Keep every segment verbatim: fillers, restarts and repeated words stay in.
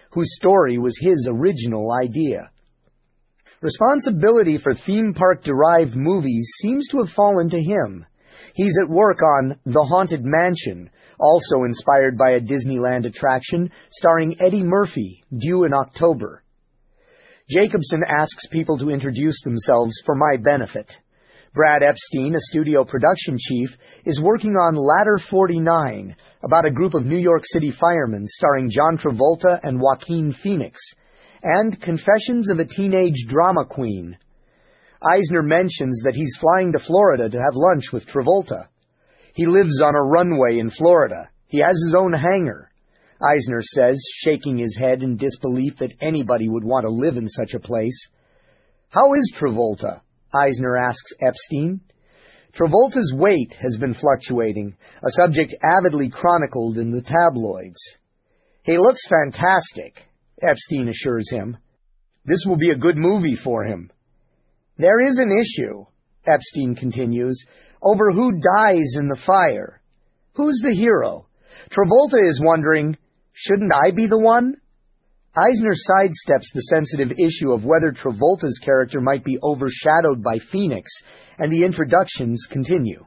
whose story was his original idea. Responsibility for theme park-derived movies seems to have fallen to him. He's at work on The Haunted Mansion, also inspired by a Disneyland attraction starring Eddie Murphy, due in October. Jacobson asks people to introduce themselves for my benefit. Brad Epstein, a studio production chief, is working on Ladder forty-nine, about a group of New York City firemen starring John Travolta and Joaquin Phoenix, and Confessions of a Teenage Drama Queen. Eisner mentions that he's flying to Florida to have lunch with Travolta. He lives on a runway in Florida. He has his own hangar, Eisner says, shaking his head in disbelief that anybody would want to live in such a place. How is Travolta? Eisner asks Epstein. Travolta's weight has been fluctuating, a subject avidly chronicled in the tabloids. He looks fantastic, Epstein assures him. This will be a good movie for him. There is an issue, Epstein continues, over who dies in the fire. Who's the hero? Travolta is wondering, shouldn't I be the one? Eisner sidesteps the sensitive issue of whether Travolta's character might be overshadowed by Phoenix, and the introductions continue.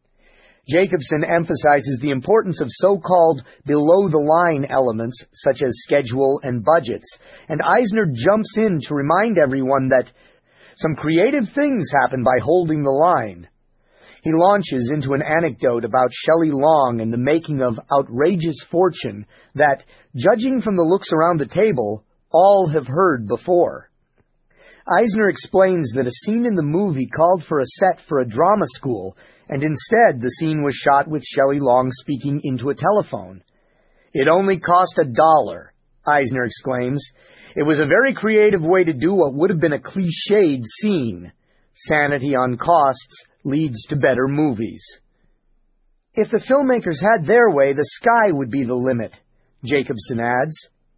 Jacobson emphasizes the importance of so-called below-the-line elements, such as schedule and budgets, and Eisner jumps in to remind everyone that some creative things happen by holding the line. He launches into an anecdote about Shelley Long and the making of Outrageous Fortune that, judging from the looks around the table, all have heard before. Eisner explains that a scene in the movie called for a set for a drama school, and instead the scene was shot with Shelley Long speaking into a telephone. It only cost a dollar, Eisner exclaims. It was a very creative way to do what would have been a cliched scene. Sanity on costs leads to better movies. If the filmmakers had their way, the sky would be the limit, Jacobson adds.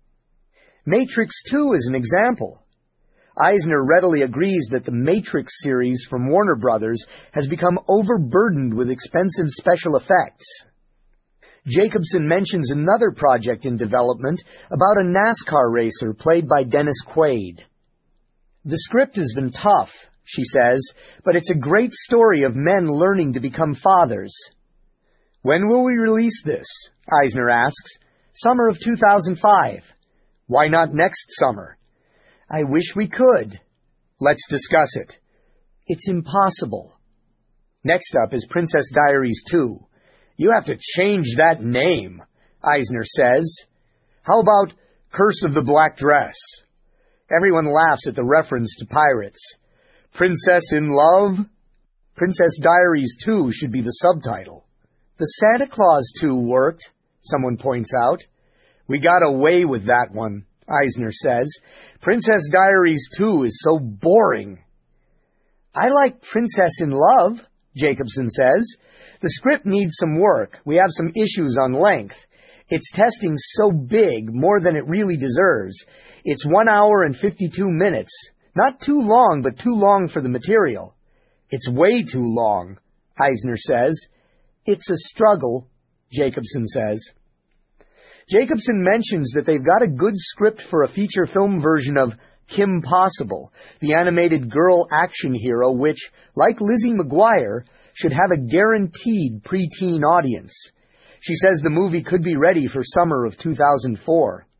Matrix two is an example. Eisner readily agrees that the Matrix series from Warner Brothers has become overburdened with expensive special effects. Jacobson mentions another project in development about a NASCAR racer played by Dennis Quaid. The script has been tough, she says, but it's a great story of men learning to become fathers. When will we release this? Eisner asks. Summer of two thousand five. Why not next summer? I wish we could. Let's discuss it. It's impossible. Next up is Princess Diaries two. You have to change that name, Eisner says. How about Curse of the Black Dress? Everyone laughs at the reference to pirates. Princess in Love? Princess Diaries two should be the subtitle. The Santa Claus two worked, someone points out. We got away with that one, Eisner says. Princess Diaries two is so boring. I like Princess in Love, Jacobson says. The script needs some work. We have some issues on length. Its testing so big, more than it really deserves. It's one hour and fifty-two minutes. Not too long, but too long for the material. It's way too long, Eisner says. It's a struggle, Jacobson says. Jacobson mentions that they've got a good script for a feature film version of Kim Possible, the animated girl action hero which, like Lizzie McGuire, should have a guaranteed preteen audience. She says the movie could be ready for summer of two thousand four.